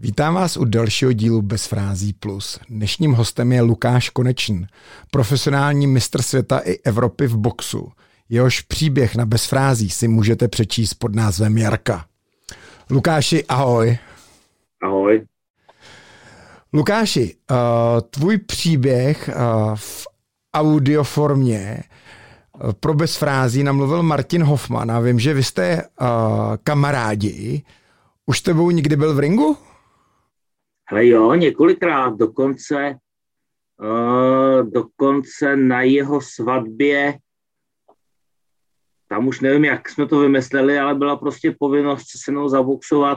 Vítám vás u dalšího dílu Bez frází plus. Dnešním hostem je Lukáš Konečný, profesionální mistr světa i Evropy v boxu. Jehož příběh na Bez frází si můžete přečíst pod názvem Jarka. Lukáši, ahoj. Ahoj. Lukáši, tvůj příběh v audioformě pro Bez frází namluvil Martin Hoffman a vím, že vy jste kamarádi. Už s tebou nikdy byl v ringu? Hele jo, několikrát, dokonce na jeho svatbě, tam už nevím, jak jsme to vymysleli, ale byla prostě povinnost se mnou zaboxovat,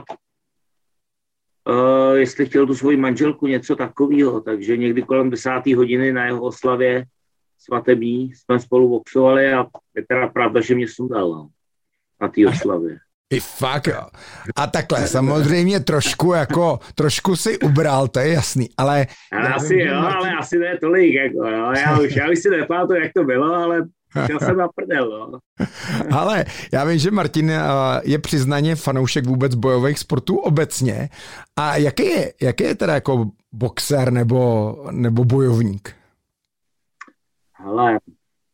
jestli chtěl tu svoji manželku, něco takového, takže někdy kolem 10. hodiny na jeho oslavě svatební jsme spolu boxovali a je teda pravda, že mě sundal na té oslavě. I fakt, jo. A takhle, samozřejmě trošku si ubral, to je jasný, ale... Asi ne tolik, jako, jo. Já už si nepamatuju, jak to bylo, ale chtěl jsem na prdel, no. Ale já vím, že Martin je přiznaně fanoušek vůbec bojových sportů obecně. A jaký je teda jako boxer nebo bojovník? Hele,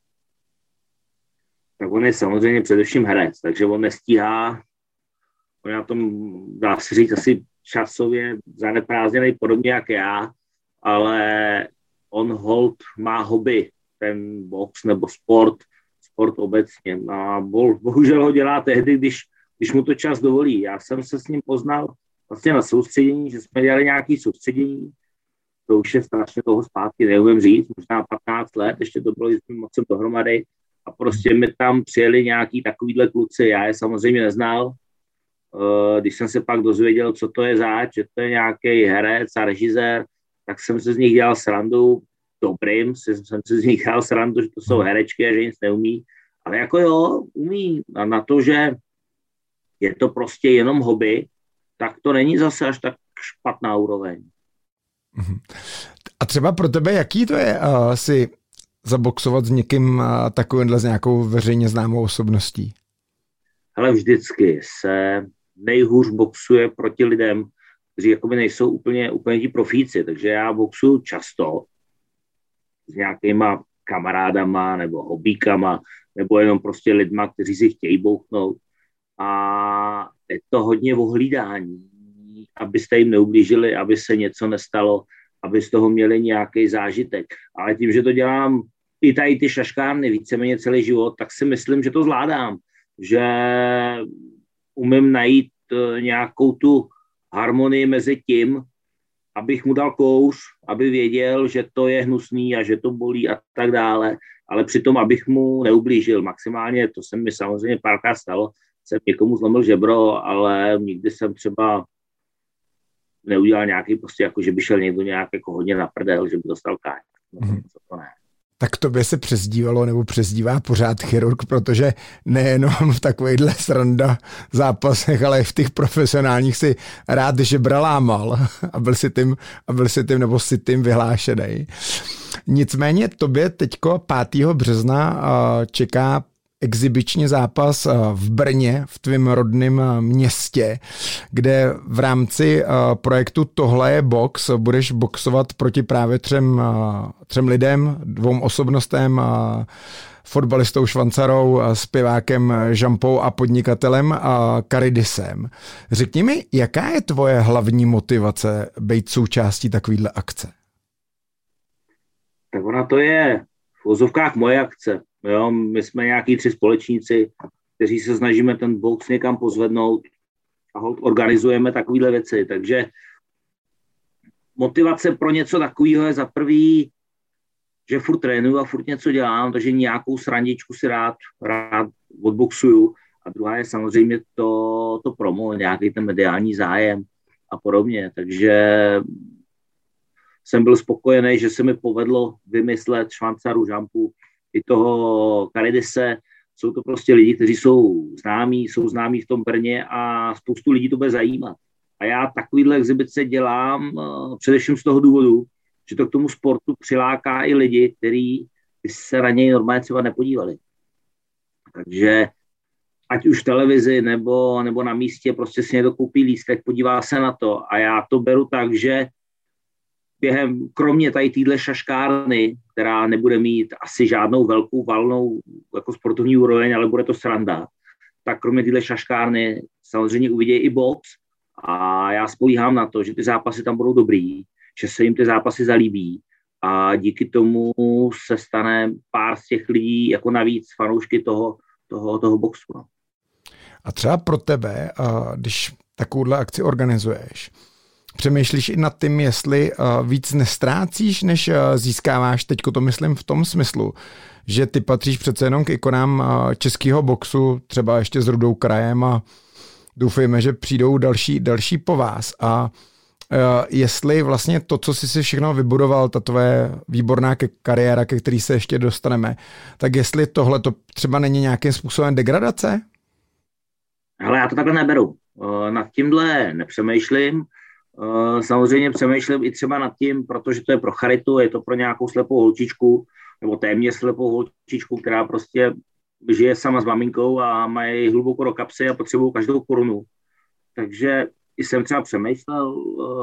tak on je samozřejmě především herec, takže on nestíhá, on je na tom, dá se říct, asi časově zaneprázdněný podobně jak já, ale on hold má hobby, ten box nebo sport obecně. A bohužel ho dělá tehdy, když mu to čas dovolí. Já jsem se s ním poznal vlastně na soustředění, že jsme dělali nějaké soustředění, to už je strašně toho zpátky, neumím říct, možná 15 let, ještě to bylo, že jsme moc dohromady, a prostě mi tam přijeli nějaký takovýhle kluci, já je samozřejmě neznal, když jsem se pak dozvěděl, co to je zač, že to je nějaký herec a režisér, tak jsem se z nich dělal srandu, dobrým, jsem se z nich dělal srandu, že to jsou herečky a že nic neumí, ale jako jo, umí, a na to, že je to prostě jenom hobby, tak to není zase až tak špatná úroveň. A třeba pro tebe, jaký to je si zaboxovat s někým takovýmhle, s nějakou veřejně známou osobností? Ale vždycky se nejhůř boxuje proti lidem, kteří jakoby nejsou úplně ti profíci, takže já boxuju často s nějakýma kamarádama nebo hobíkama, nebo jenom prostě lidma, kteří si chtějí bouchnout. A je to hodně ohlídání, abyste jim neublížili, aby se něco nestalo, aby z toho měli nějaký zážitek. Ale tím, že to dělám i tady ty šaškárny víceméně celý život, tak si myslím, že to zvládám. Že umím najít nějakou tu harmonii mezi tím, abych mu dal kouř, aby věděl, že to je hnusný a že to bolí a tak dále, ale přitom, abych mu neublížil maximálně, to se mi samozřejmě párkrát stalo, jsem někomu zlomil žebro, ale nikdy jsem třeba neudělal nějaký prostě, jako že by šel někdo nějak jako hodně na prdel, že by dostal káň. To ne. Tak tobě se přezdívalo nebo přezdívá pořád chirurg, protože nejenom v takovejhle sranda zápasech, ale i v těch profesionálních si rád žebra lámal a byl si tím nebo si tím vyhlášenej. Nicméně tobě teďko 5. března čeká exibiční zápas v Brně, v tvém rodném městě, kde v rámci projektu Tohle je box budeš boxovat proti právě třem lidem, 2 osobnostem, fotbalistou Švancarou, zpěvákem Žampou a podnikatelem Karidisem. Řekni mi, jaká je tvoje hlavní motivace být součástí takovýhle akce? Tak ona to je v ozovkách moje akce. Jo, my jsme nějaký 3 společníci, kteří se snažíme ten box někam pozvednout a organizujeme takovéhle věci. Takže motivace pro něco takového je za prvý, že furt trénuju a furt něco dělám, takže nějakou srandičku si rád odboxuju. A druhá je samozřejmě to promo, nějaký ten mediální zájem a podobně. Takže jsem byl spokojený, že se mi povedlo vymyslet Švancaru, Žampu, i toho Karidise. Jsou to prostě lidi, kteří jsou známí v tom Brně a spoustu lidí to bude zajímat. A já takovýhle exibice dělám především z toho důvodu, že to k tomu sportu přiláká i lidi, kteří by se na něj normálně třeba nepodívali. Takže ať už v televizi nebo na místě, prostě si někdo koupí lístek, podívá se na to a já to beru tak, že kromě tady téhle šaškárny, která nebude mít asi žádnou velkou valnou jako sportovní úroveň, ale bude to sranda, tak kromě téhle šaškárny samozřejmě uvidějí i box a já spolíhám na to, že ty zápasy tam budou dobrý, že se jim ty zápasy zalíbí a díky tomu se stane pár z těch lidí jako navíc fanoušky toho boxu. No. A třeba pro tebe, když takovouhle akci organizuješ, přemýšlíš i nad tím, jestli víc nestrácíš, než získáváš? Teďko to myslím v tom smyslu, že ty patříš přece jenom k ikonám českého boxu, třeba ještě s Rudou Krajem a doufejme, že přijdou další po vás. A jestli vlastně to, co jsi si všechno vybudoval, ta tvoje výborná kariéra, ke který se ještě dostaneme, tak jestli tohle to třeba není nějakým způsobem degradace? Hele, já to takhle neberu. Nad tímhle nepřemýšlím. Samozřejmě přemýšlím i třeba nad tím, protože to je pro charitu, je to pro nějakou slepou holčičku, nebo téměř slepou holčičku, která prostě žije sama s maminkou a mají hluboko do kapsy a potřebují každou korunu. Takže jsem třeba přemýšlel,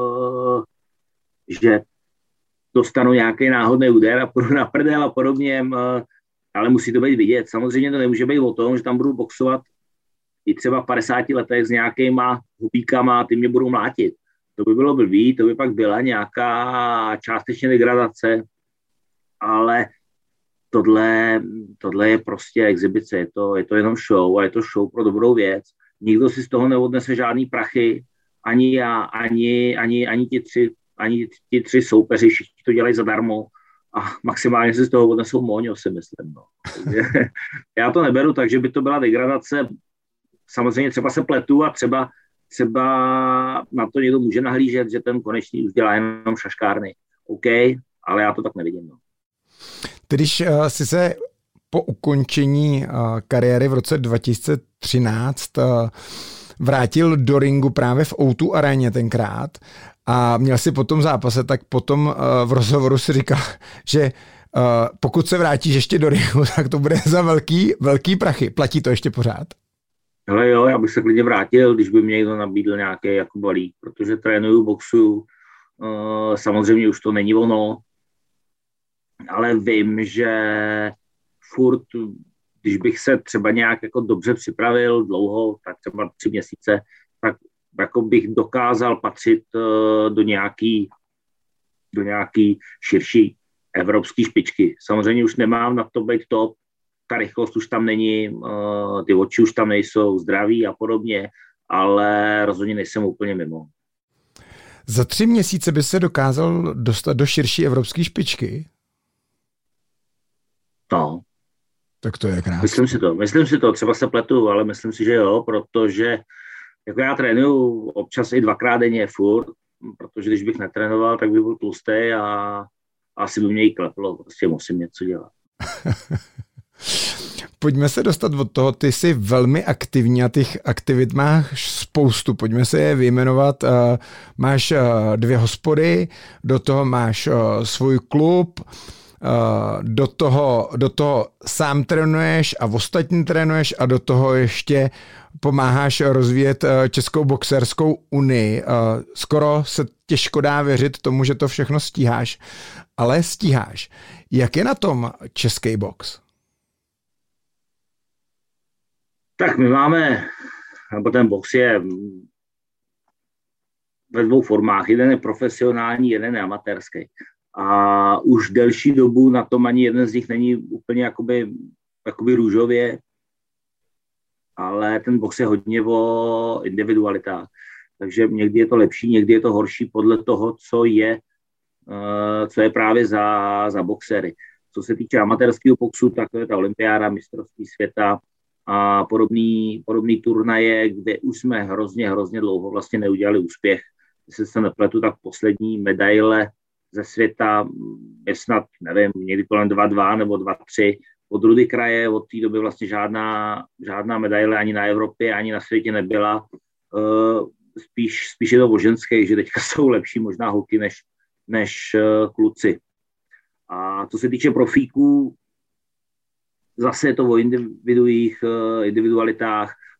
že dostanu nějaký náhodný úder a půjdu na prdel a podobně, ale musí to být vidět. Samozřejmě to nemůže být o tom, že tam budu boxovat i třeba v 50 letech s nějakýma hubíkama a ty mě budou mlátit. To by bylo blbý, to by pak byla nějaká částečně degradace, ale tohle je prostě exibice, je to jenom show a je to show pro dobrou věc. Nikdo si z toho neodnese žádný prachy, ani já, ani ti tři soupeři, všichni to dělají zadarmo a maximálně si z toho odnesou moňo, si myslím. No. Já to neberu tak, že by to byla degradace. Samozřejmě třeba se pletu a třeba na to někdo může nahlížet, že ten konečný už dělá jenom šaškárny. OK, ale já to tak nevidím. No. Ty, když jsi se po ukončení kariéry v roce 2013 vrátil do ringu právě v O2 aréně tenkrát a měl si po tom zápase, tak potom v rozhovoru si říkal, že pokud se vrátíš ještě do ringu, tak to bude za velký prachy. Platí to ještě pořád? Hele jo, já bych se klidně vrátil, když by mě někdo nabídl nějaký jako balík, protože trénuju, boxuju, samozřejmě už to není ono, ale vím, že furt, když bych se třeba nějak jako dobře připravil dlouho, tak třeba 3 měsíce, tak jako bych dokázal patřit do nějaký širší evropské špičky. Samozřejmě už nemám na to být top, ta rychlost už tam není, ty oči už tam nejsou, zdraví a podobně, ale rozhodně nejsem úplně mimo. Za 3 měsíce by se dokázal dostat do širší evropské špičky? No. Tak to je krásné. Myslím si to, třeba se pletu, ale myslím si, že jo, protože jako já trénuju občas i 2krát denně furt, protože když bych netrénoval, tak bych byl tlustý a asi by mě jí kleplo, prostě musím něco dělat. Pojďme se dostat od toho, ty jsi velmi aktivní a těch aktivit máš spoustu, pojďme se je vyjmenovat. Máš 2 hospody, do toho máš svůj klub, do toho sám trénuješ a ostatní trénuješ a do toho ještě pomáháš rozvíjet Českou boxerskou unii. Skoro se těžko dá věřit tomu, že to všechno stíháš, ale stíháš. Jak je na tom český box? Tak my máme, nebo ten box je ve 2 formách. Jeden je profesionální, jeden je amatérský. A už delší dobu na tom ani jeden z nich není úplně jakoby růžově, ale ten box je hodně o individualitách. Takže někdy je to lepší, někdy je to horší podle toho, co je právě za boxery. Co se týče amatérského boxu, tak to je ta olympiáda, mistrovství světa a podobný turnaje, kde už jsme hrozně dlouho vlastně neudělali úspěch. Jestli se nepletu, tak poslední medaile ze světa je snad, nevím, někdy kolem 2-2 nebo 2-3. Od Rudy Kraje od té doby vlastně žádná medaile ani na Evropě, ani na světě nebyla. Spíš je to o ženských, že teďka jsou lepší možná holky než kluci. A co se týče profíků, zase je to o individualitách.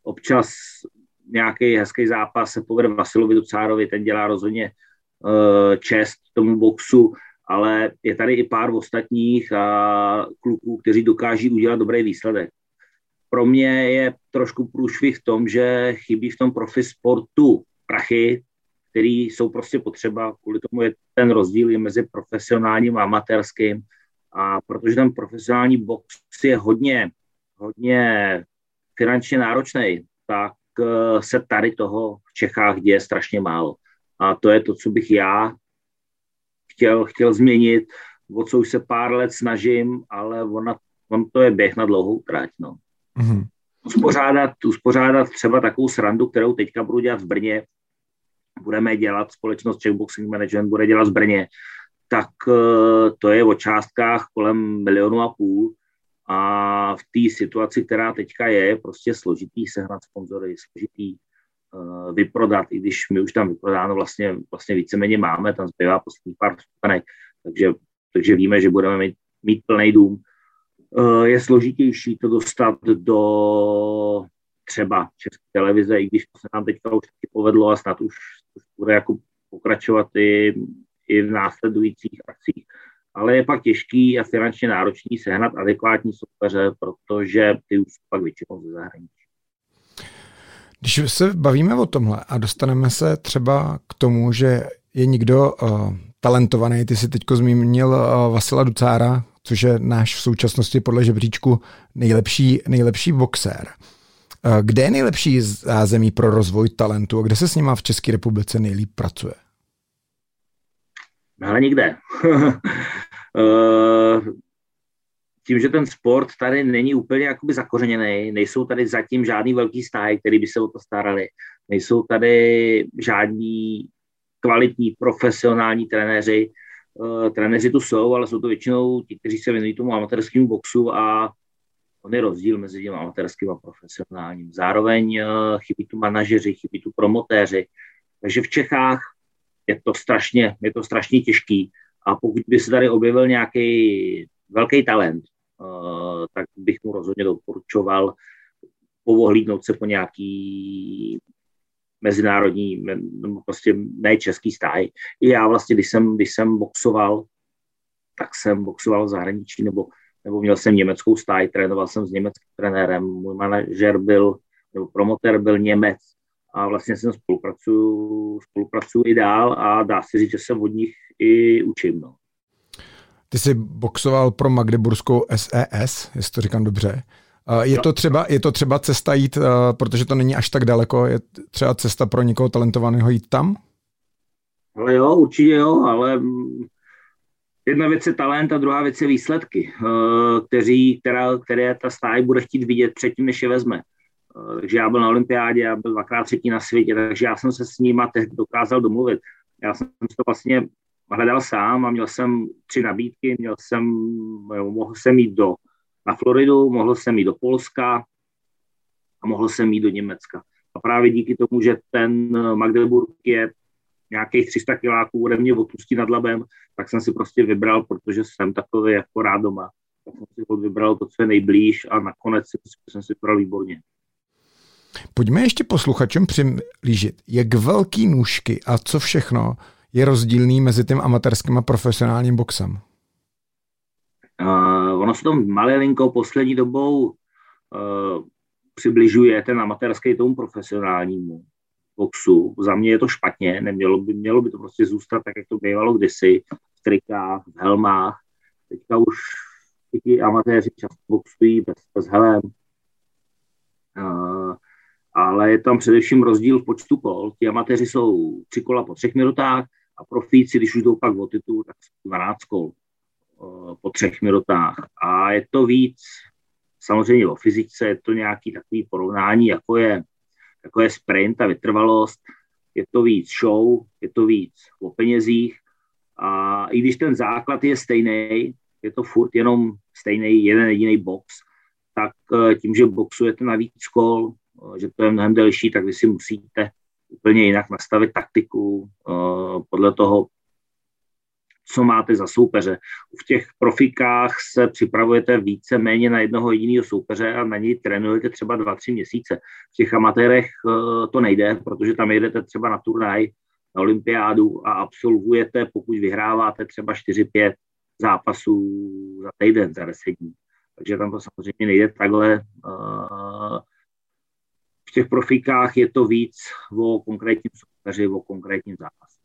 občas nějaký hezký zápas se povede Vasilovi Ducárovi, ten dělá rozhodně čest tomu boxu, ale je tady i pár ostatních a kluků, kteří dokáží udělat dobrý výsledek. Pro mě je trošku průšvih v tom, že chybí v tom profi sportu prachy, který jsou prostě potřeba, kvůli tomu je ten rozdíl mezi profesionálním a amatérským. A protože ten profesionální box je hodně finančně náročný, tak se tady toho v Čechách děje strašně málo. A to je to, co bych já chtěl změnit, o co už se pár let snažím, ale on to je běh na dlouhou trať. No. Mm-hmm. Uspořádat třeba takovou srandu, kterou teďka budu dělat v Brně, budeme dělat, společnost Czech Boxing Management bude dělat v Brně, tak to je o částkách kolem 1,5 milionu a v té situaci, která teďka je prostě složitý sehnat sponzory, složitý vyprodat, i když my už tam vyprodáno vlastně víceméně máme, tam zbývá poslední pár vstupenek, takže víme, že budeme mít plný dům. Je složitější to dostat do třeba České televize, i když to se nám teďka už taky povedlo a snad už bude jako pokračovat i v následujících akcích. Ale je pak těžký a finančně náročný sehnat adekvátní soupeře, protože ty už jsou pak většinou ze zahraničí. Když se bavíme o tomhle a dostaneme se třeba k tomu, že je někdo talentovaný, ty jsi teďko zmínil Vasila Ducára, což je náš v současnosti podle žebříčku nejlepší boxér. Kde je nejlepší zázemí pro rozvoj talentu a kde se s nima v České republice nejlíp pracuje? Ale nikde. Tím, že ten sport tady není úplně jakoby zakořeněný, nejsou tady zatím žádný velký stáje, který by se o to starali, nejsou tady žádní kvalitní profesionální trenéři. Trenéři tu jsou, ale jsou to většinou ti, kteří se věnují tomu amatérskému boxu a on je rozdíl mezi tím amatérským a profesionálním. Zároveň chybí tu manažeři, chybí tu promotéři. Takže v Čechách je to strašně těžký a pokud by se tady objevil nějaký velký talent, tak bych mu rozhodně doporučoval povohlídnout se po nějaký mezinárodní, prostě ne český stáj. I já vlastně, když jsem boxoval, tak jsem boxoval v zahraničí, nebo měl jsem německou stáj, trénoval jsem s německým trenérem, můj manažer nebo promotér byl Němec a vlastně jsem spolupracuju i dál a dá se říct, že se od nich i učím. No. Ty jsi boxoval pro magdeburskou SES, jestli to říkám dobře. Je to třeba cesta jít, protože to není až tak daleko, je třeba cesta pro někoho talentovaného jít tam? Ale jo, určitě jo, ale jedna věc je talent a druhá věc je výsledky, které ta stáj bude chtít vidět předtím, než je vezme. Takže já byl na olympiádě, já byl 2x třetí na světě, takže já jsem se s nima tehdy dokázal domluvit. Já jsem to vlastně hledal sám a měl jsem 3 nabídky, mohl jsem jít na Floridu, mohl jsem jít do Polska a mohl jsem jít do Německa. A právě díky tomu, že ten Magdeburg je nějakých 300 kiláků ode mě od Ústí nad Labem, tak jsem si prostě vybral, protože jsem takový jako rád doma. Tak jsem si vybral to, co je nejblíž a nakonec jsem si vybral výborně. Pojďme ještě posluchačům přiblížit, jak velký nůžky a co všechno je rozdílný mezi tím amatérským a profesionálním boxem. Ono se to malinko poslední dobou přibližuje ten amatérský tomu profesionálnímu boxu. Za mě je to špatně, mělo by to prostě zůstat tak, jak to bývalo kdysi, v trikách, v helmách. Teďka už ti amatéři často boxují bez helem. Ale je tam především rozdíl v počtu kol. Ti amatéři jsou 3 kola po 3 minutách a profíci, když už jdou pak o titul, tak jsou 12 kol po 3 minutách. A je to víc, samozřejmě o fyzice, je to nějaký takový porovnání, jako je sprint a vytrvalost, je to víc show, je to víc o penězích a i když ten základ je stejný, je to furt jenom stejný jeden jediný box, tak tím, že boxujete na víc kol, že to je mnohem delší, tak vy si musíte úplně jinak nastavit taktiku podle toho, co máte za soupeře. V těch profikách se připravujete více méně na jednoho jediného soupeře a na něj trénujete třeba 2-3 měsíce. V těch amatérech to nejde, protože tam jedete třeba na turnaj, na olympiádu a absolvujete, pokud vyhráváte třeba 4-5 zápasů za týden, za 10 dní. Takže tam to samozřejmě nejde takhle. V těch profikách je to víc o konkrétním soupeři, o konkrétním zápasu.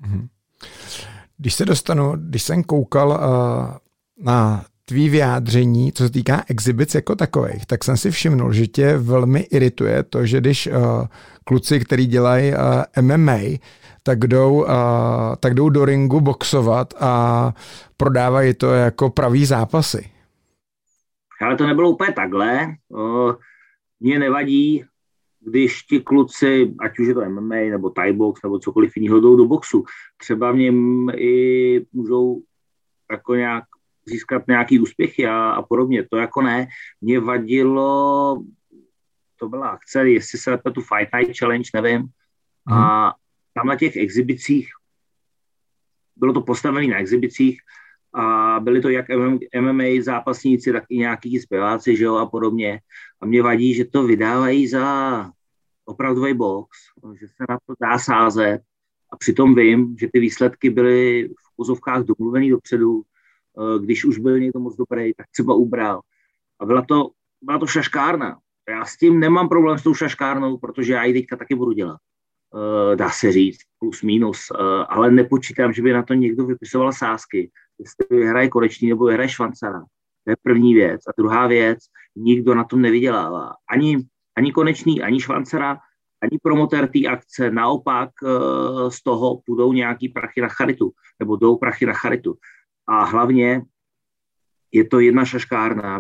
Když jsem koukal na tvý vyjádření, co se týká exhibic jako takových, tak jsem si všimnul, že tě velmi irituje to, že když kluci, kteří dělají MMA, tak jdou do ringu boxovat a prodávají to jako pravý zápasy. Ale to nebylo úplně takhle. Mně nevadí, když ti kluci, ať už je to MMA nebo Thai box nebo cokoliv jiného, jdou do boxu. Třeba v něm i můžou jako nějak získat nějaký úspěchy a podobně. To jako ne. Mně vadilo, to byla akce, jestli se tu Fight Night Challenge, nevím. A tam na těch exhibicích, bylo to postavené na exhibicích a byli to jak MMA zápasníci, tak i nějaký zpěváci, že jo, a podobně. A mě vadí, že to vydávají za opravdový box, že se na to dá sázet a přitom vím, že ty výsledky byly v uvozovkách domluvený dopředu, když už byl někdo moc dobrý, tak třeba ubral. A byla to šaškárna. Já s tím nemám problém s tou šaškárnou, protože já ji teďka taky budu dělat. Dá se říct, plus minus, ale nepočítám, že by na to někdo vypisoval sázky, jestli vyhraje Konečný nebo vyhraje Švancara. To je první věc. A druhá věc, nikdo na tom nevydělává. Ani Konečný, ani Švancara, ani promotér té akce. Naopak z toho půjdou nějaký prachy na charitu, nebo jdou prachy na charitu. A hlavně je to jedna šaškárna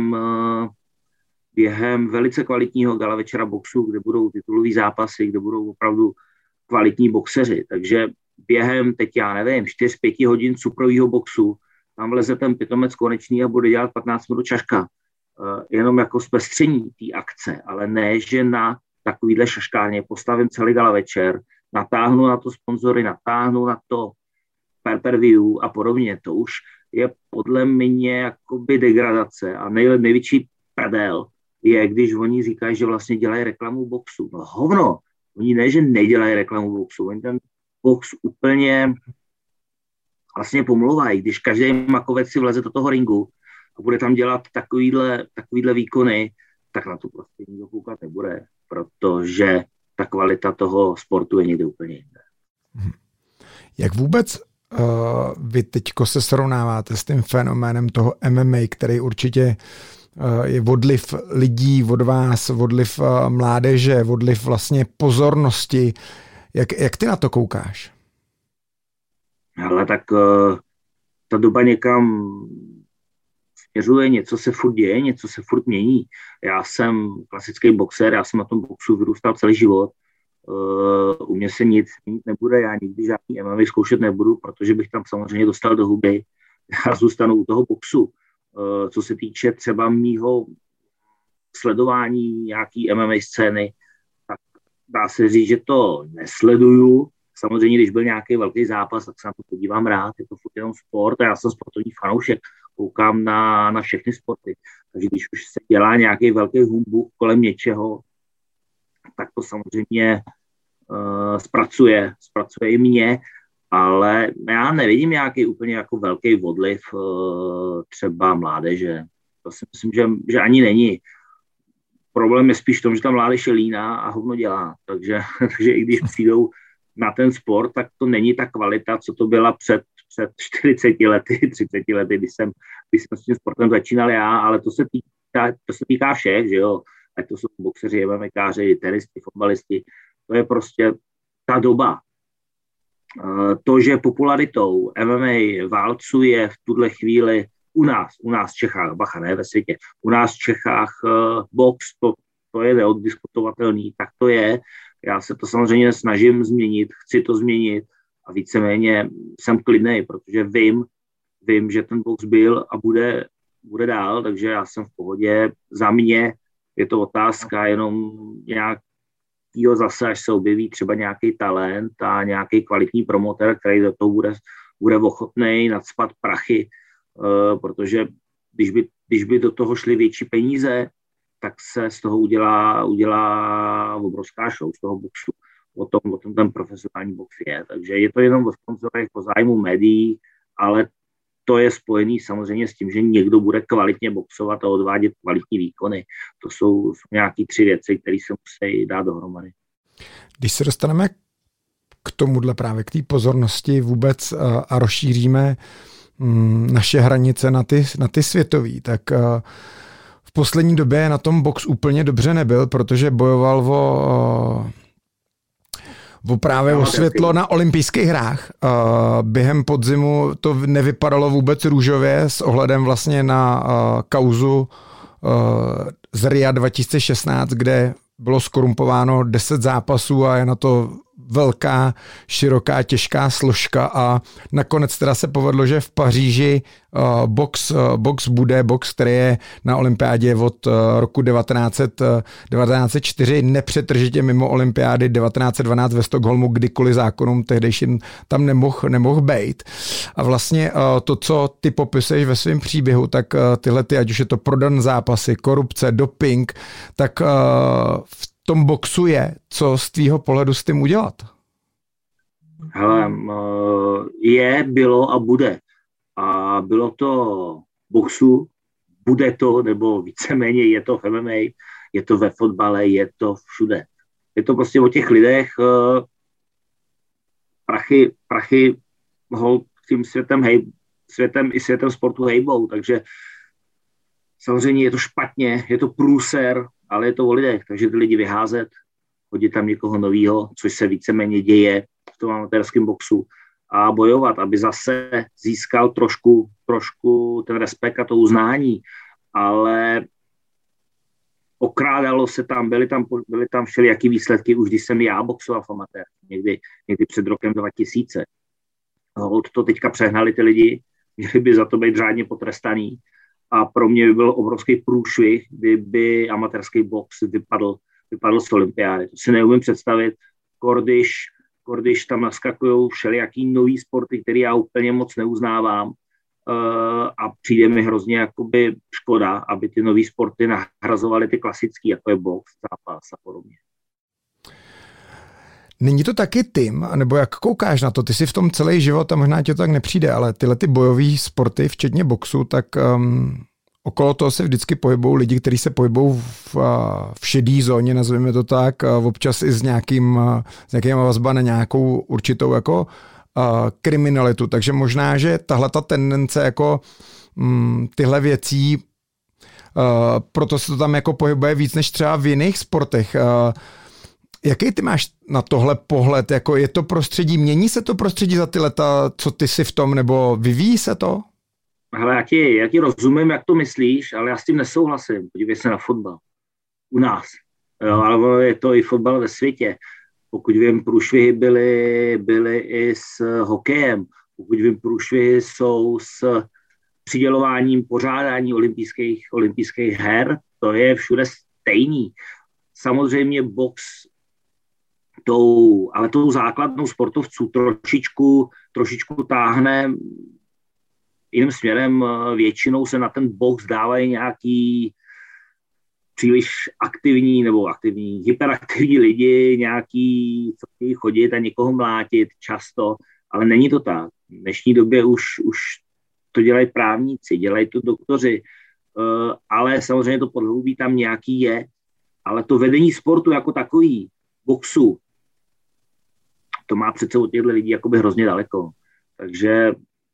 během velice kvalitního gala večera boxu, kde budou titulový zápasy, kde budou opravdu kvalitní boxeři. Takže během, teď já nevím, 4-5 hodin suprovýho boxu, tam vleze ten pitomec Konečný a bude dělat 15 minut šaška. Jenom jako zpestření té akce, ale ne, že na takovýhle šaškárně postavím celý gala večer, natáhnu na to sponzory, natáhnu na to pay-per-view a podobně. To už je podle mě jakoby degradace a největší prdel je, když oni říkají, že vlastně dělají reklamu boxu. No hovno, oni ne, že nedělají reklamu boxu, oni ten box úplně vlastně pomlouvají, když každý makovec si vleze do toho ringu a bude tam dělat takovýhle výkony, tak na to prostě nikdo koukat nebude, protože ta kvalita toho sportu je někde úplně jinde. Jak vůbec vy teďko se srovnáváte s tím fenoménem toho MMA, který určitě je odliv lidí od vás, odliv mládeže, odliv vlastně pozornosti. Jak ty na to koukáš? Ale tak ta doba někam směřuje, něco se furt děje, něco se furt mění. Já jsem klasický boxer, já jsem na tom boxu vyrůstal celý život. U mě se nic měnit nebude, já nikdy žádný MMA zkoušet nebudu, protože bych tam samozřejmě dostal do huby. Já zůstanu u toho boxu. Co se týče třeba mýho sledování nějaký MMA scény, tak dá se říct, že to nesleduju. Samozřejmě, když byl nějaký velký zápas, tak se na to podívám rád, je to furt jenom sport a já jsem sportovní fanoušek, koukám na všechny sporty. Takže když už se dělá nějaký velký humbuk kolem něčeho, tak to samozřejmě zpracuje i mě, ale já nevidím nějaký úplně jako velký odliv třeba mládeže. To si myslím, že ani není. Problém je spíš v tom, že ta mládež je líná a hovno dělá. Takže i když přijdou na ten sport, tak to není ta kvalita, co to byla před 40 lety, 30 lety, když jsem s tím sportem začínal já, ale to se týká všech, že jo. Ať to jsou boxeři, MMAkáři, tenisti, fotbalisti. To je prostě ta doba. To, že popularitou MMA válcuje v tuhle chvíli u nás v Čechách, bacha, ne ve světě, u nás v Čechách box, to je neoddiskutovatelný, tak to je. Já se to samozřejmě snažím změnit, chci to změnit a víceméně jsem klidnej, protože vím, že ten box byl a bude dál, takže já jsem v pohodě. Za mě je to otázka jenom nějakýho zase, až se objeví třeba nějaký talent a nějaký kvalitní promotér, který do toho bude bude ochotný nacpat prachy, protože když by do toho šly větší peníze, tak se z toho udělá obrovská show z toho boxu. O tom ten profesionální box je. Takže je to jenom o sponzorech, o zájmu médií, ale to je spojený samozřejmě s tím, že někdo bude kvalitně boxovat a odvádět kvalitní výkony. To jsou nějaké 3 věci, které se musí dát dohromady. Když se dostaneme k tomuhle právě, k té pozornosti vůbec a rozšíříme naše hranice na ty světový, tak v poslední době na tom box úplně dobře nebyl, protože bojoval o světlo na olympijských hrách. Během podzimu to nevypadalo vůbec růžově s ohledem vlastně na kauzu z Ria 2016, kde bylo skorumpováno 10 zápasů a je na to velká, široká, těžká složka a nakonec teda se povedlo, že v Paříži box bude, box, který je na olympiádě od roku 1904 nepřetržitě mimo olympiády 1912 ve Stockholmu, kdykoliv zákonům tehdejším tam nemohl být. A vlastně to, co ty popisuješ ve svém příběhu, tak tyhle, ať už je to prodan zápasy, korupce, doping, tak v tom boxu je, co z tvýho pohledu s tím udělat? Hele, bylo a bude. A bylo to boxu, bude to, nebo víceméně je to v MMA, je to ve fotbale, je to všude. Je to prostě o těch lidech, prachy tím světem sportu hejbou, takže samozřejmě je to špatně, je to průser, ale je to o lidech, takže ty lidi vyházet, hodit tam někoho novýho, což se víceméně děje v tom amatérském boxu a bojovat, aby zase získal trošku ten respekt a to uznání, ale okrádalo se tam, byly tam všelijaký výsledky, už když jsem já boxoval v amatér, někdy před rokem 2000. Od to teďka přehnali ty lidi, měli by za to být řádně potrestaný. A pro mě by byl obrovský průšvih, kdyby amatérský box vypadl z olympiády. To si neumím představit, když tam naskakují všelijaký nový sporty, který já úplně moc neuznávám a přijde mi hrozně jakoby škoda, aby ty nový sporty nahrazovaly ty klasický, jako je box, zápas a podobně. Není to taky tým, nebo jak koukáš na to? Ty jsi v tom celý život a možná ti to tak nepřijde, ale tyhle ty bojové sporty, včetně boxu, tak okolo toho se vždycky pohybou lidi, kteří se pohybou v šedý zóně, nazveme to tak, občas i s nějakýma vazba na nějakou určitou jako kriminalitu. Takže možná, že tahle ta tendence jako tyhle věcí, proto se to tam jako pohybuje víc než třeba v jiných sportech. Jaký ty máš na tohle pohled? Jako je to prostředí, mění se to prostředí za ty leta, co ty jsi v tom, nebo vyvíjí se to? Hele, já ti rozumím, jak to myslíš, ale já s tím nesouhlasím. Podívej se na fotbal. U nás. Jo, ale je to i fotbal ve světě. Pokud vím, průšvihy byly i s hokejem. Pokud vím, průšvihy jsou s přidělováním pořádání olympijských her. To je všude stejný. Samozřejmě box tou základnou sportovců trošičku táhne jiným směrem. Většinou se na ten box dávají nějaký příliš hyperaktivní lidi, nějaký, co chtějí chodit a někoho mlátit často, ale není to tak. V dnešní době už to dělají právníci, dělají to doktoři, ale samozřejmě to podhoubí tam nějaký je, ale to vedení sportu jako takový, boxu, to má přece od těchto lidí jakoby hrozně daleko. Takže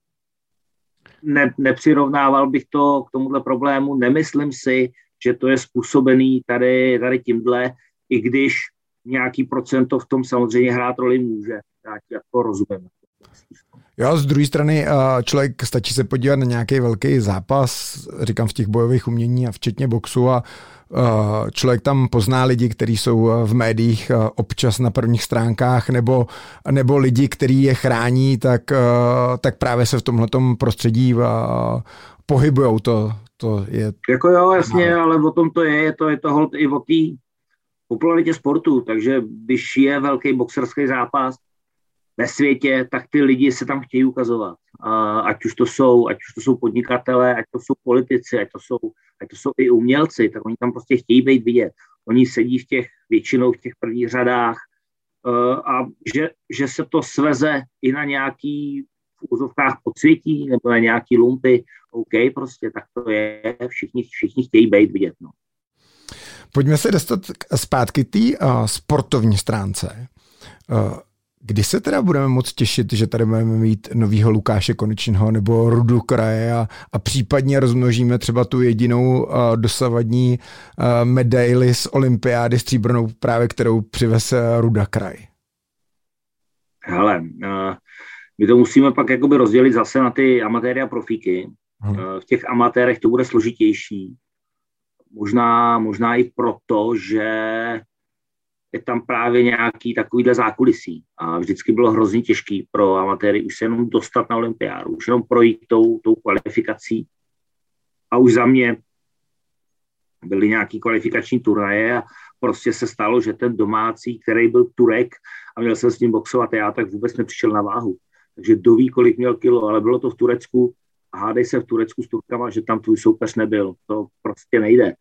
nepřirovnával bych to k tomuhle problému. Nemyslím si, že to je způsobený tady tímhle, i když nějaký procento v tom samozřejmě hrát roli může. Já jako rozumím. Jo, z druhé strany člověk stačí se podívat na nějaký velký zápas, říkám v těch bojových umění a včetně boxu a člověk tam pozná lidi, kteří jsou v médiích občas na prvních stránkách nebo lidi, kteří je chrání, tak právě se v tomhletom prostředí pohybujou. To je... Jako jo, jasně, ale o tom to je to holt i o té popularitě sportu, takže když je velký boxerský zápas, ve světě, tak ty lidi se tam chtějí ukazovat. Ať už to jsou podnikatelé, ať to jsou politici, ať to jsou i umělci, tak oni tam prostě chtějí být vidět. Oni sedí většinou v těch prvních řadách a že se to sveze i na nějaký v úzovkách podsvětí nebo na nějaký lumpy, OK, prostě tak to je, všichni chtějí být vidět. No. Pojďme se dostat zpátky té sportovní stránce. Kdy se teda budeme moc těšit, že tady budeme mít novýho Lukáše Konečného nebo Rudu Kraje a případně rozmnožíme třeba tu jedinou dosavadní medaili z olympiády stříbrnou právě, kterou přivez Ruda Kraj? Hele, my to musíme pak jakoby rozdělit zase na ty amatéry a profíky. V těch amatérech to bude složitější. Možná i proto, že je tam právě nějaký takovýhle zákulisí. A vždycky bylo hrozně těžký pro amatéry už se jenom dostat na olympiádu, už jenom projít tou kvalifikací. A už za mě byly nějaký kvalifikační turnaje a prostě se stalo, že ten domácí, který byl Turek a měl jsem s ním boxovat já, tak vůbec nepřišel na váhu. Takže kdo ví, kolik měl kilo, ale bylo to v Turecku a hádej se v Turecku s Turkama, že tam tvůj soupeř nebyl. To prostě nejde.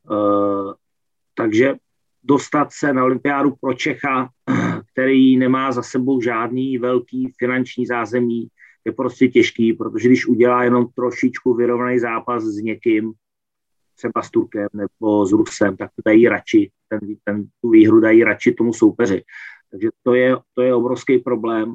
Takže dostat se na olympiádu pro Čecha, který nemá za sebou žádný velký finanční zázemí, je prostě těžký, protože když udělá jenom trošičku vyrovnaný zápas s někým, třeba s Turkem nebo s Rusem, tak to dají radši, tu výhru dají radši tomu soupeři. Takže to je obrovský problém,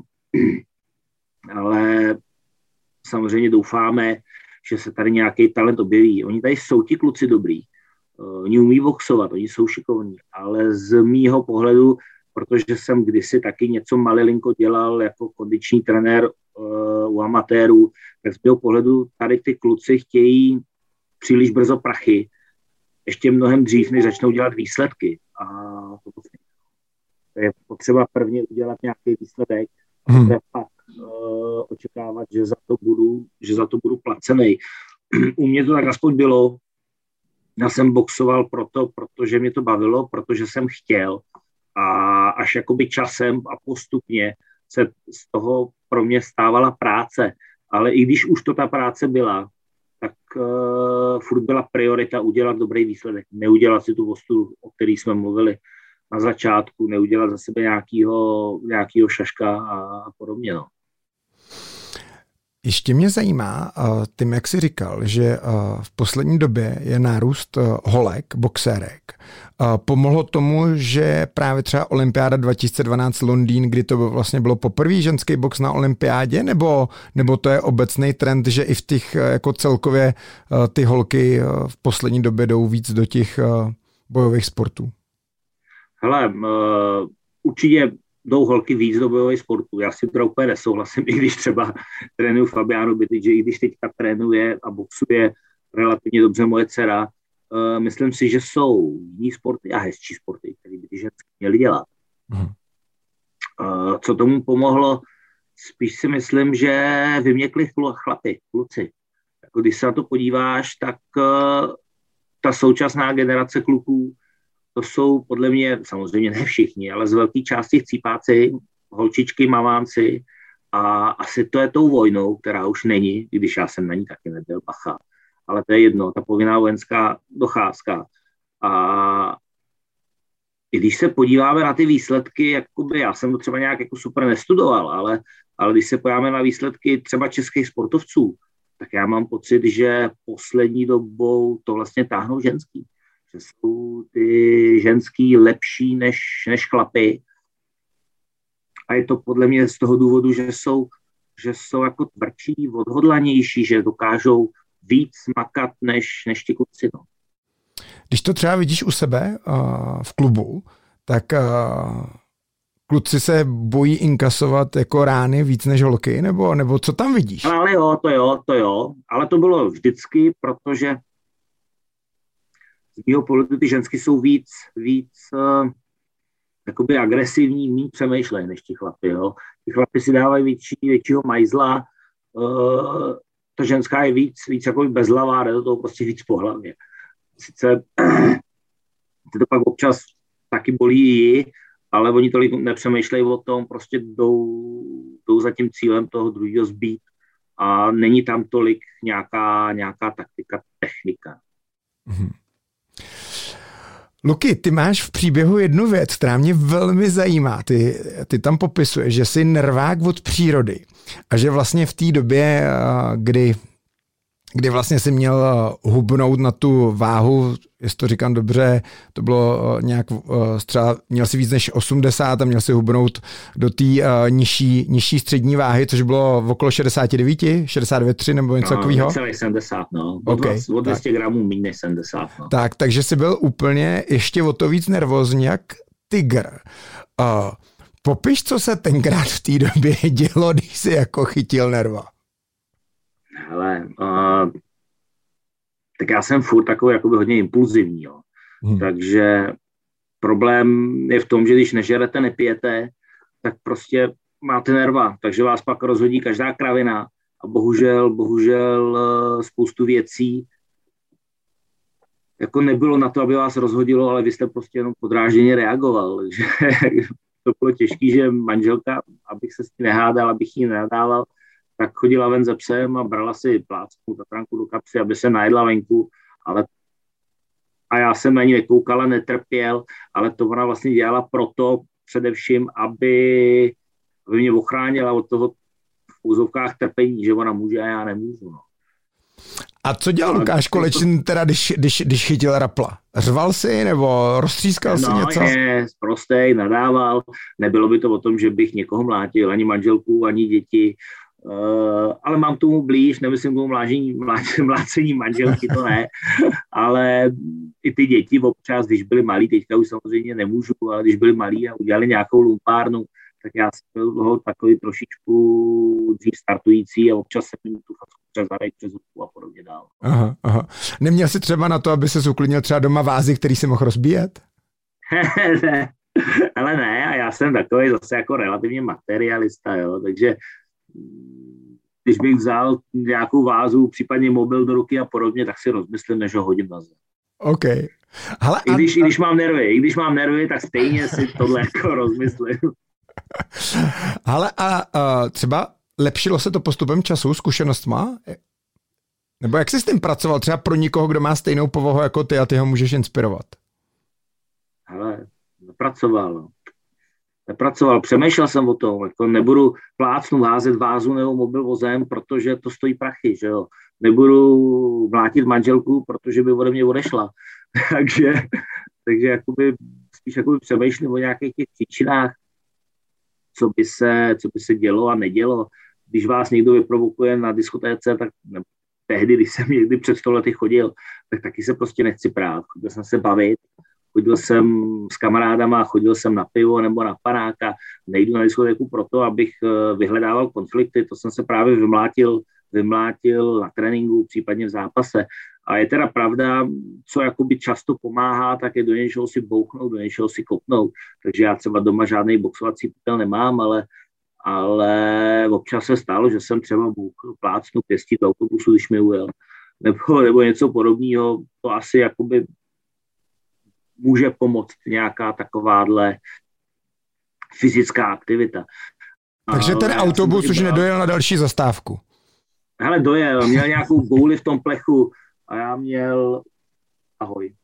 ale samozřejmě doufáme, že se tady nějaký talent objeví. Oni tady jsou ti kluci dobrý, oni umí boxovat, oni jsou šikovní, ale z mýho pohledu, protože jsem kdysi taky něco malilinko dělal jako kondiční trenér u amatérů, tak z mýho pohledu tady ty kluci chtějí příliš brzo prachy, ještě mnohem dřív, než začnou dělat výsledky. A to je potřeba prvně udělat nějaký výsledek, a pak očekávat, že za to budu placený. U mě to tak aspoň bylo. Já jsem boxoval protože mě to bavilo, protože jsem chtěl a až jakoby časem a postupně se z toho pro mě stávala práce. Ale i když už to ta práce byla, tak furt byla priorita udělat dobrý výsledek. Neudělat si tu ostudu, o který jsme mluvili na začátku, neudělat za sebe nějakýho šaška a podobně. No. Ještě mě zajímá, Tim, jak jsi říkal, že v poslední době je nárůst holek, boxérek. Pomohlo tomu, že právě třeba olympiáda 2012 Londýn, kdy to vlastně bylo poprvé ženský box na olympiádě, nebo to je obecný trend, že i v těch jako celkově ty holky v poslední době jdou víc do těch bojových sportů? Hele, určitě jdou holky víc do bojových sportů. Já si to úplně nesouhlasím, i když třeba trénuju Fabianu Bitič, že i když teďka trénuje a boxuje relativně dobře moje dcera, myslím si, že jsou jiný sporty a hezčí sporty, které by ty ženské měly dělat. Co tomu pomohlo? Spíš si myslím, že vyměkli kluci. Jako když se na to podíváš, tak ta současná generace kluků, to jsou podle mě, samozřejmě ne všichni, ale z velké části chcípáci, holčičky, mamánci a asi to je tou vojnou, která už není, když já jsem na ní taky nebyl, bacha. Ale to je jedno, ta povinná vojenská docházka. A i když se podíváme na ty výsledky, jakoby, já jsem to třeba nějak jako super nestudoval, ale když se podíváme na výsledky třeba českých sportovců, tak já mám pocit, že poslední dobou to vlastně táhnou ženský. Že jsou ty ženský lepší než chlapy. A je to podle mě z toho důvodu, že jsou jako tvrdší, odhodlanější, že dokážou víc makat než ti kluci. No. Když to třeba vidíš u sebe v klubu, tak kluci se bojí inkasovat jako rány víc než holky, nebo co tam vidíš? Ale jo, to jo. Ale to bylo vždycky, protože z mého pohledu ty ženský jsou víc jakoby agresivní, méně přemýšlej než ti chlapi. Jo. Ti chlapi si dávají většího majzla, ta ženská je víc jakoby bezhlavá, jde do toho prostě víc po hlavě. Sice to pak občas taky bolí i, ale oni tolik nepřemýšlejí o tom, prostě jdou jdou za tím cílem toho druhého zbít a není tam tolik nějaká taktika, technika. Mm-hmm. Luky, ty máš v příběhu jednu věc, která mě velmi zajímá. Ty tam popisuješ, že jsi nervák od přírody a že vlastně v té době, kdy vlastně si měl hubnout na tu váhu, jestli to říkám dobře, to bylo nějak třeba, měl si víc než 80 a měl si hubnout do té nižší střední váhy, což bylo v okolo 69, 69,3 nebo něco takového. Celý 70, no. Okay, od 200 gramů méně než 70, no. Takže jsi byl úplně ještě o to víc nervózní jak tygr. Popiš, co se tenkrát v té době dělo, když jsi jako chytil nerva. Hele, tak já jsem furt takový jakoby hodně impulzivní, jo. Takže problém je v tom, že když nežerete, nepijete, tak prostě máte nerva, takže vás pak rozhodí každá kravina a bohužel spoustu věcí jako nebylo na to, aby vás rozhodilo, ale vy jste prostě jenom podrážděně reagoval, takže to bylo těžké, že manželka, abych se s ní nehádal, abych jí nenadával, tak chodila ven ze psem a brala si plácku, tatranku do kapsy, aby se najedla venku, a já jsem na ní nekoukal, netrpěl, ale to ona vlastně dělala proto především, aby mě ochránila od toho v úzovkách trpení, že ona může a já nemůžu. No. A co dělal Lukáš Kolečný teda, když chytil rapla? Řval si nebo roztřískal si něco? Ne, sprostej, nadával. Nebylo by to o tom, že bych někoho mlátil, ani manželku, ani děti. Ale mám tomu blíž, nemyslím tomu mlácení manželky, to ne, ale i ty děti občas, když byly malí, teďka už samozřejmě nemůžu, ale když byly malí a udělali nějakou lumpárnu, tak já jsem byl takový trošičku dřív startující a občas jsem jim tu facku přes zadek, přes ruku a podobně dál. Aha. Neměl jsi třeba na to, aby se uklidnil třeba doma vázy, který si mohl rozbíjet? Ne, ale ne, a já jsem takový zase jako relativně materialista, jo, takže když bych vzal nějakou vázu, případně mobil do ruky a podobně, tak si rozmyslím, než ho hodím na zem. OK. Hele, I když mám nervy, tak stejně si tohle jako rozmyslím. Ale třeba lepšilo se to postupem času, zkušenostma? Nebo jak jsi s tím pracoval? Třeba pro někoho, kdo má stejnou povahu jako ty a ty ho můžeš inspirovat? Hele, nepracoval, přemýšlel jsem o tom, jako nebudu plácnu házet vázu nebo mobil vozem, protože to stojí prachy, že jo. Nebudu mlátit manželku, protože by ode mě odešla. takže jakoby, spíš jakoby přemýšlím o nějakých těch příčinách, co by se dělo a nedělo. Když vás někdo vyprovokuje na diskotéce, tak tehdy, když jsem někdy před 100 lety chodil, tak taky se prostě nechci prát. Chodil jsem se bavit, chodil jsem s kamarádama, chodil jsem na pivo nebo na panáka, nejdu na diskotéku proto, abych vyhledával konflikty, to jsem se právě vymlátil na tréninku, případně v zápase. A je teda pravda, co jakoby často pomáhá, tak je do něčeho si bouchnout, do něčeho si kopnout. Takže já třeba doma žádný boxovací pytel nemám, ale občas se stalo, že jsem třeba plácnu pěstí do autobusu, když mi ujel. Nebo něco podobného, to asi jakoby může pomoct nějaká takováhle fyzická aktivita. Takže ten autobus už nedojel na další zastávku. Hele, dojel, měl nějakou bouli v tom plechu a já měl ahoj.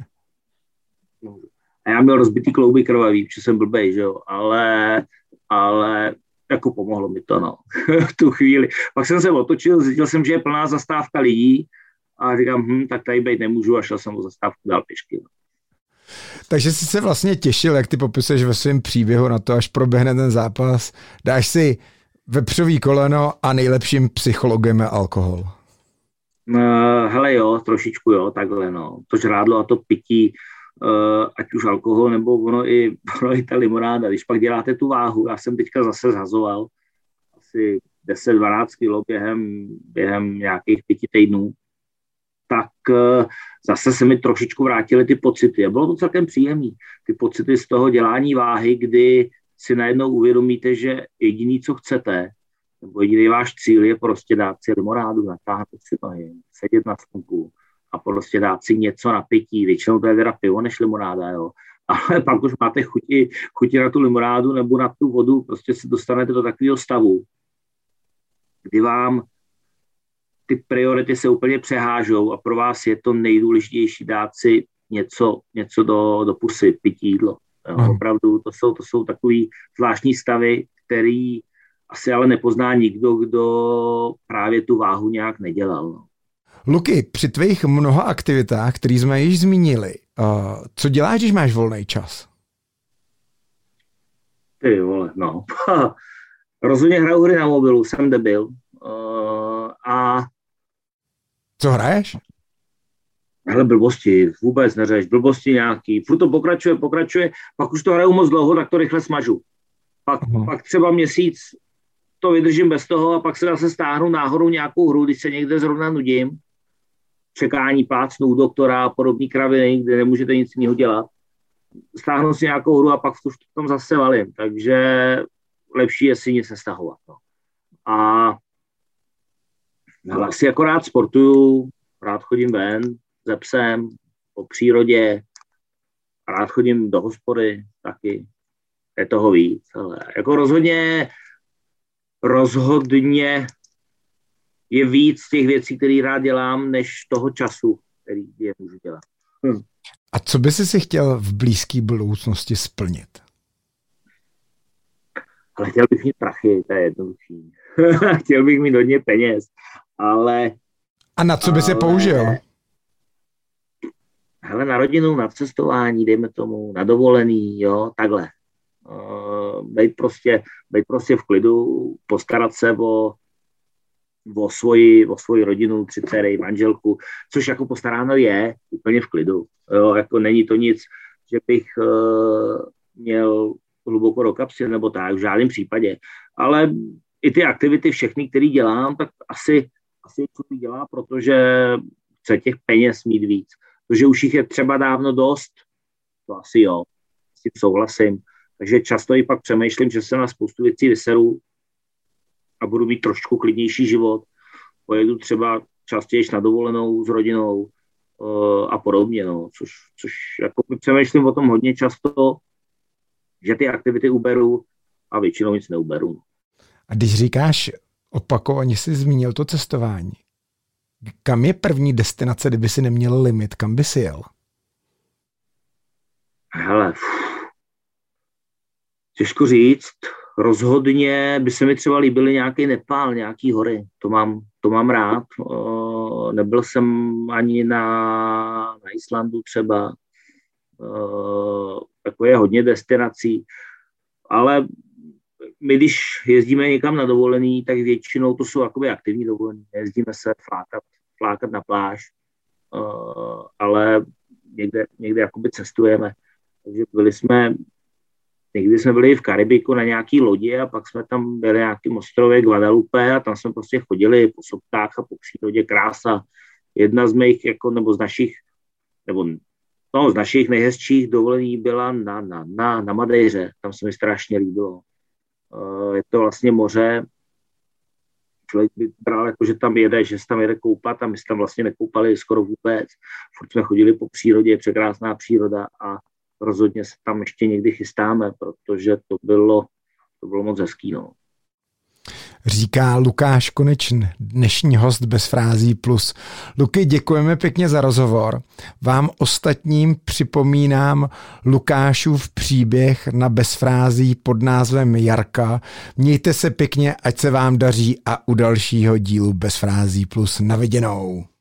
A já měl rozbitý klouby krvavý, protože jsem blbej, že jo, ale jako pomohlo mi to, no, v tu chvíli. Pak jsem se otočil, zjistil jsem, že je plná zastávka lidí a říkám, tak tady být nemůžu a šel jsem o zastávku dál pěšky. No. Takže jsi se vlastně těšil, jak ty popisuješ ve svém příběhu na to, až proběhne ten zápas, dáš si vepřový koleno a nejlepším psychologem je alkohol. Hele jo, trošičku jo, takhle no. To žrádlo a to pití, ať už alkohol, nebo ono i ta limonáda. Když pak děláte tu váhu, já jsem teďka zase zhazoval asi 10-12 kilo během nějakých 5 týdnů, tak zase se mi trošičku vrátily ty pocity. A bylo to celkem příjemné. Ty pocity z toho dělání váhy, kdy si najednou uvědomíte, že jediný, co chcete, nebo jediný váš cíl je prostě dát si limonádu, natáhnout si nohy, sedět na slunku a prostě dát si něco na pití. Většinou to je teda pivo než limonáda, jo. ale pak už máte chuti na tu limonádu nebo na tu vodu, prostě se dostanete do takového stavu, kdy vám ty priority se úplně přehážou a pro vás je to nejdůležitější dát si něco do pusy, pití jídlo. Opravdu to jsou takový zvláštní stavy, který asi ale nepozná nikdo, kdo právě tu váhu nějak nedělal. Luky, při tvých mnoha aktivitách, které jsme již zmínili, co děláš, když máš volný čas? Ty vole, no. Rozhodně hraju hry na mobilu, jsem debil. A co hraješ? Hele, blbosti, vůbec neřeš, blbosti nějaký. Furt to pokračuje, pak už to hraju moc dlouho, tak to rychle smažu. Pak třeba měsíc to vydržím bez toho a pak se zase stáhnu náhodou nějakou hru, když se někde zrovna nudím. Čekání plácnu doktora a podobný kraviny, kde nemůžete nic jiného dělat. Stáhnu si nějakou hru a pak už to tam zase valím. Takže lepší je si nic nestahovat. No. A asi jako rád sportuju, rád chodím ven se psem, po přírodě, rád chodím do hospody taky. Je toho víc, ale jako rozhodně je víc těch věcí, které rád dělám, než toho času, který je můžu dělat. A co by si chtěl v blízké budoucnosti splnit? Ale chtěl bych mít prachy, to je jednoduchý. Chtěl bych mít hodně peněz, ale... A na co by se použil? Hele, na rodinu, na cestování, dejme tomu, na dovolený, jo, takhle. Být prostě v klidu, postarat se o svoji rodinu, 3 dcery, manželku, což jako postaráno je úplně v klidu. Jo, jako není to nic, že bych měl hluboko do kapsy nebo tak, v žádném případě. Ale i ty aktivity všechny, které dělám, tak asi člověk dělá, protože chce těch peněz mít víc. Protože už jich je třeba dávno dost, to asi jo, s tím souhlasím. Takže často i pak přemýšlím, že se na spoustu věcí vyseru a budu mít trošku klidnější život. Pojedu třeba častěji na dovolenou s rodinou a podobně. No. Což jako přemýšlím o tom hodně často, že ty aktivity uberu a většinou nic neuberu. A když říkáš, opakovaně jsi zmínil to cestování, kam je první destinace, kdyby si neměl limit, kam by si jel? Hele, těžko říct. Rozhodně by se mi třeba líbily nějaký Nepál, nějaký hory. To mám rád. Nebyl jsem ani na Islandu třeba. Takové hodně destinací. Ale my, když jezdíme někam na dovolený, tak většinou to jsou jakoby aktivní dovolený. Jezdíme se flákat na pláž, ale někde jakoby cestujeme. Takže někdy jsme byli v Karibiku na nějaký lodi a pak jsme tam byli na nějakým ostrově Guadalupe a tam jsme prostě chodili po sopkách a po přírodě, krása. Jedna z mých, z našich nejhezčích dovolení byla na Madejře, tam se mi strašně líbilo. Je to vlastně moře, člověk by bral, jako, že se tam jede koupat a my se tam vlastně nekoupali skoro vůbec. Furt jsme chodili po přírodě, je překrásná příroda a rozhodně se tam ještě někdy chystáme, protože to bylo moc hezký. No. Říká Lukáš Konečný, dnešní host Bez frází plus. Luky, děkujeme pěkně za rozhovor. Vám ostatním připomínám Lukášův příběh na Bez frází pod názvem Jarka. Mějte se pěkně, ať se vám daří a u dalšího dílu Bez frází plus na viděnou.